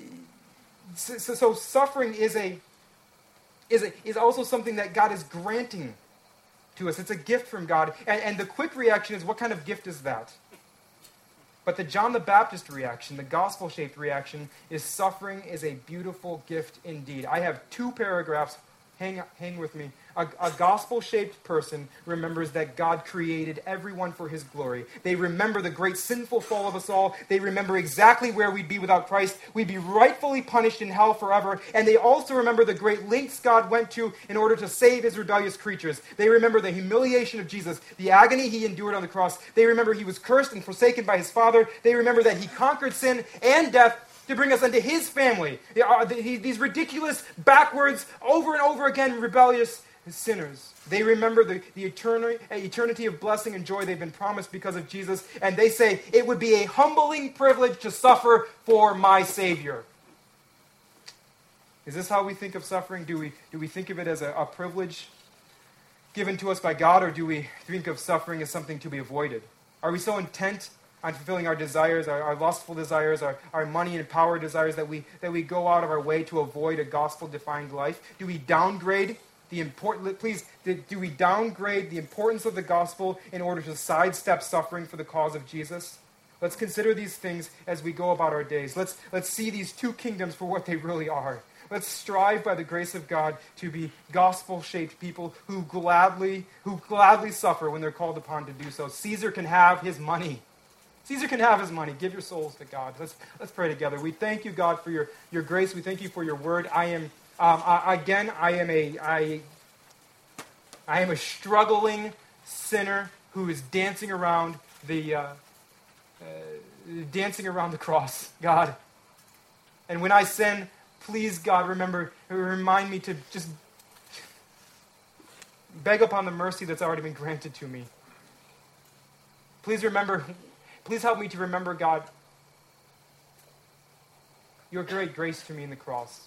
Speaker 1: so, so suffering is a, is a, is also something that God is granting to us. It's a gift from God. And, and the quick reaction is, what kind of gift is that? But the John the Baptist reaction, the gospel-shaped reaction, is suffering is a beautiful gift indeed. I have two paragraphs. Hang, hang with me. A, a gospel-shaped person remembers that God created everyone for his glory. They remember the great sinful fall of us all. They remember exactly where we'd be without Christ. We'd be rightfully punished in hell forever. And they also remember the great lengths God went to in order to save his rebellious creatures. They remember the humiliation of Jesus, the agony he endured on the cross. They remember he was cursed and forsaken by his Father. They remember that he conquered sin and death to bring us unto his family. These ridiculous, backwards, over and over again, rebellious sinners. They remember the, the eternity, eternity of blessing and joy they've been promised because of Jesus, and they say, it would be a humbling privilege to suffer for my Savior. Is this how we think of suffering? Do we, do we think of it as a, a privilege given to us by God, or do we think of suffering as something to be avoided? Are we so intent on fulfilling our desires, our, our lustful desires, our, our money and power desires, that we that we go out of our way to avoid a gospel-defined life? Do we downgrade the important? Please, do, do we downgrade the importance of the gospel in order to sidestep suffering for the cause of Jesus? Let's consider these things as we go about our days. Let's let's see these two kingdoms for what they really are. Let's strive by the grace of God to be gospel-shaped people who gladly who gladly suffer when they're called upon to do so. Caesar can have his money. Caesar can have his money. Give your souls to God. Let's let's pray together. We thank you, God, for your, your grace. We thank you for your word. I am um, I, again. I am a I. I am a struggling sinner who is dancing around the uh, uh, dancing around the cross, God. And when I sin, please, God, remember remind me to just beg upon the mercy that's already been granted to me. Please remember. Please help me to remember, God, your great grace to me in the cross.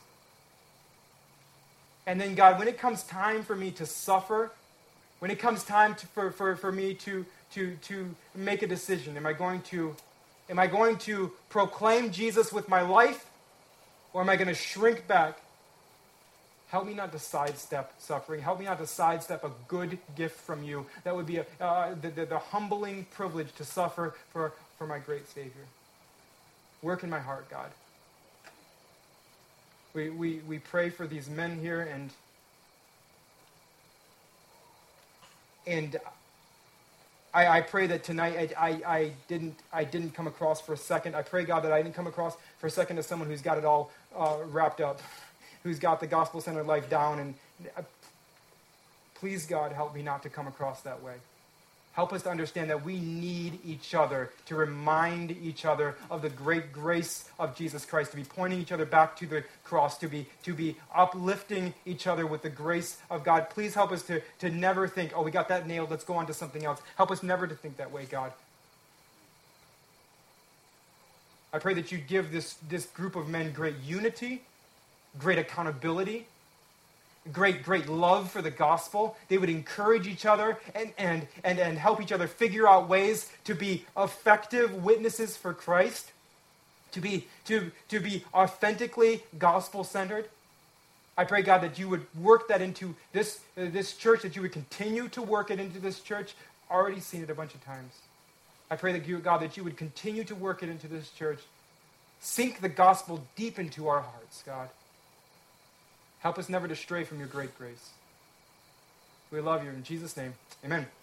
Speaker 1: And then, God, when it comes time for me to suffer, when it comes time to, for, for, for me to, to, to make a decision, am I going to, am I going to proclaim Jesus with my life, or am I going to shrink back? Help me not to sidestep suffering. Help me not to sidestep a good gift from you. That would be a, uh, the, the, the humbling privilege to suffer for, for my great Savior. Work in my heart, God. We, we, we pray for these men here, and, and I, I pray that tonight I, I, I, didn't, I didn't come across for a second. I pray, God, that I didn't come across for a second as someone who's got it all uh, wrapped up, who's got the gospel-centered life down. And uh, please, God, help me not to come across that way. Help us to understand that we need each other, to remind each other of the great grace of Jesus Christ, to be pointing each other back to the cross, to be to be uplifting each other with the grace of God. Please help us to, to never think, oh, we got that nailed, let's go on to something else. Help us never to think that way, God. I pray that you give this, this group of men great unity, great accountability, great, great love for the gospel. They would encourage each other and, and, and, and help each other figure out ways to be effective witnesses for Christ, to be, to, to be authentically gospel-centered. I pray, God, that you would work that into this, uh, this church, that you would continue to work it into this church. Already seen it a bunch of times. I pray that you, God, that you would continue to work it into this church. Sink the gospel deep into our hearts, God. Help us never to stray from your great grace. We love you. In Jesus' name, amen.